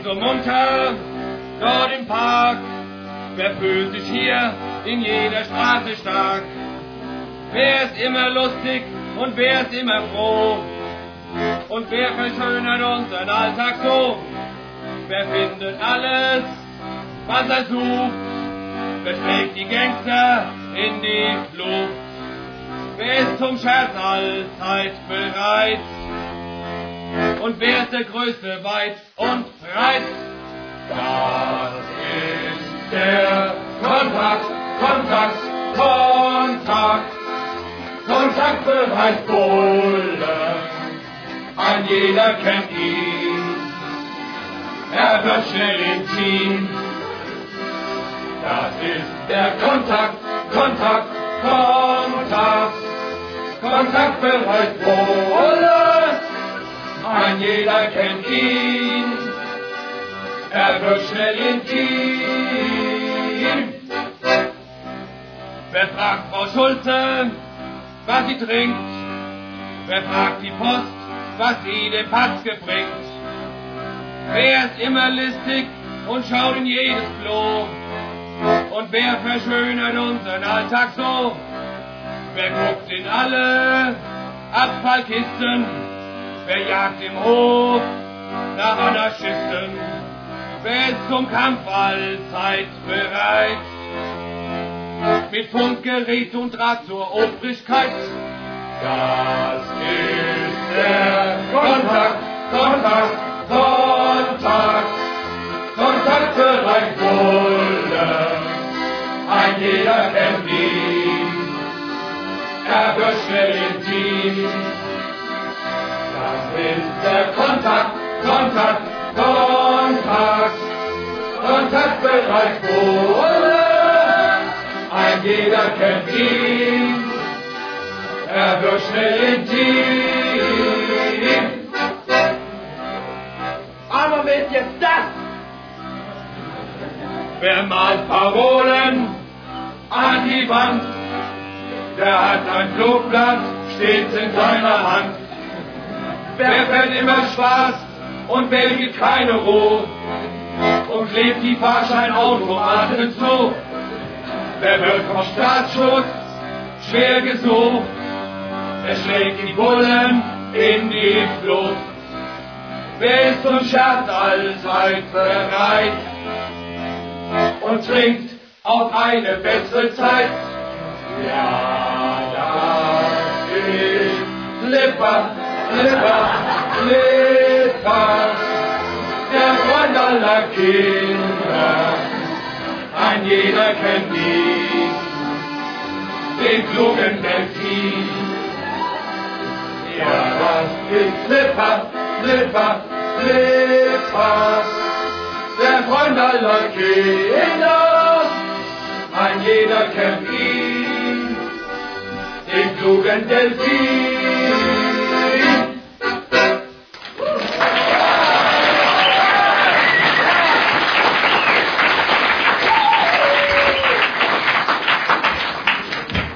so munter dort im Park? Wer fühlt sich hier in jeder Straße stark? Wer ist immer lustig und wer ist immer froh? Und wer verschönert unseren Alltag so? Wer findet alles, was er sucht? Wer schlägt die Gangster in die Flucht? Wer ist zum Scherz allzeit bereit? Und wer ist der Größte weit und breit? Das ist der Kontakt, Kontakt, Kontakt. Kontaktbereit Bulle, ein jeder kennt ihn. Er wird schnell intim. Das ist der Kontakt, Kontakt, Kontakt. Kontaktbereit Bulle, ein jeder kennt ihn. Er wird schnell intim. Wer fragt Frau Schulze, was sie trinkt? Wer fragt die Post, was sie dem Patzke bringt? Wer ist immer listig und schaut in jedes Klo? Und wer verschönert unseren Alltag so? Wer guckt in alle Abfallkisten? Wer jagt im Hof nach Anarchisten? Wer ist zum Kampf allzeit bereit? Mit Funkgerät und Draht zur Obrigkeit. Das ist der Kontakt, Kontakt, Kontakt. Kontaktbereit Bulle, ein jeder kennt ihn. Er wird schnell intim. Das ist der Kontakt, Kontakt, Kontakt. Kontaktbereit Bulle, ein jeder kennt ihn, er wird schnell intim. Aber mit jetzt das! Wer malt Parolen an die Wand, der hat ein Flugblatt stets in seiner Hand. Wer fährt immer Spaß und wählt keine Ruhe und klebt die Fahrscheinautomaten zu? Wer wird vom Staatsschutz schwer gesucht? Wer schlägt die Bullen in die Flucht? Wer ist zum Scherz allzeit bereit und trinkt auf eine bessere Zeit? Ja, das ist Flipper, Flipper, Flipper, der Freund aller Kinder. Ein jeder kennt ihn, den klugen Delfin. Ja, das ist Flipper, Flipper, Flipper, der Freund aller Kinder. Ein jeder kennt ihn, den klugen Delfin.